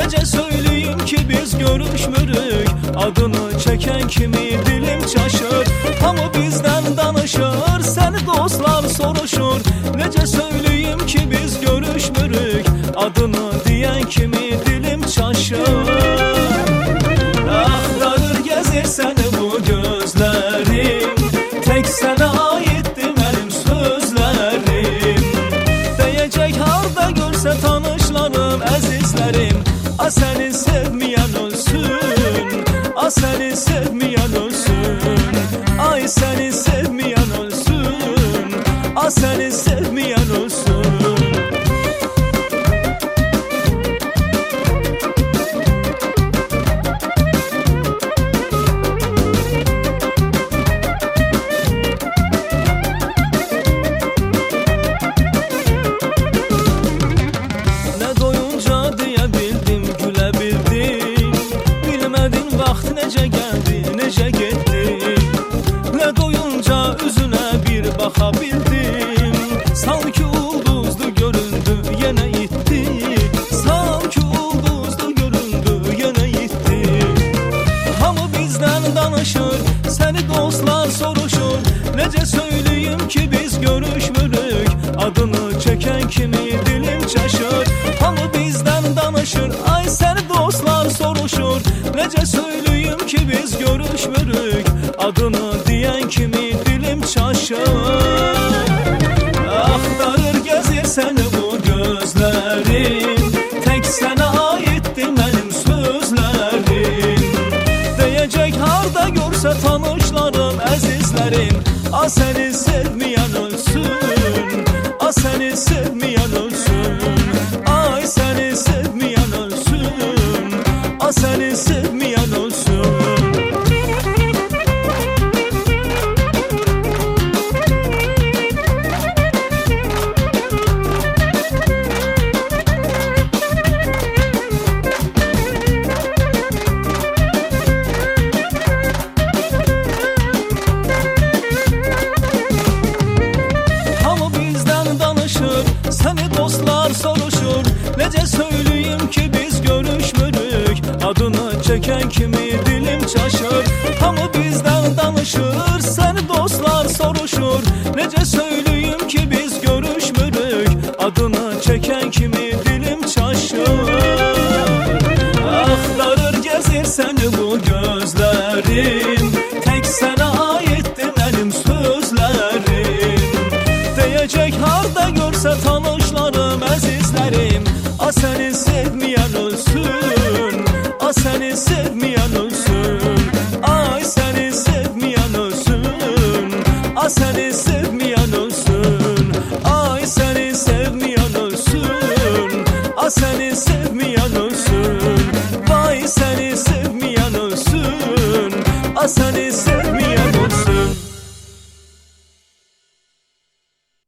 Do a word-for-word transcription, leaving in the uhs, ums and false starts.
Nece söyleyeyim ki biz görüşmürük, adını çeken kimi dilim çaşır. Hamı bizden danışır, seni dostlar soruşur. Nece söyleyeyim ki biz görüşmürük, adını diyen kimi dilim çaşır. Axtarır gezir seni bu gözlerim, tek sana aittir benim sözlerim. Diyecek harda görse tanışlarım, əzizlərim. A seni sevmeyen ölsün, a seni sevmeyen ölsün. Ay seni sevmeyen ölsün, a seni sevmeyen ölsün. Nece geldi, nece gitti, ne doyunca üzüne bir bakabildim. Sanki ulduzlu göründü, yine gitti. Sanki ulduzlu göründü, yine gitti. Hamı bizden danışır, seni dostlar soruşur. Nece söyleyeyim ki biz görüşmürük, adını çeken kimi dilim çaşır. Hamı bizden danışır, ay seni dostlar soruşur. Nece söyleyeyim ki biz görüşmürük, adını diyen kimi dilim çaşır. Axtarır gezir seni bu gözlerim, tek sana aittir benim sözlerim. Diyecek harda görse tanışlarım, əzizlərim. A seni sevmeyen ölsün, a seni sevmeyen ölsün. Ay seni sevmeyen ölsün, a seni sevmeyen ölsün. Seni dostlar soruşur, nece söyleyeyim ki biz görüşmürük, adını çeken kimi dilim çaşır. Hamı bizden danışır, seni dostlar soruşur. Nece söyleyeyim ki biz görüşmürük, adını çeken kimi dilim çaşır. Axtarır gezir seni bu gözlerim, tek sana aittir benim sözlerim. Diyecek harda görse tanışlarım, əzizlərim. A seni sevmeyen ölsün, a seni sevmeyen ölsün. Ay seni sevmeyen ölsün, a seni sevmeyen ölsün. Ay seni sevmeyen ölsün, a seni sevmeyen ölsün. Vay seni sevmeyen ölsün, a seni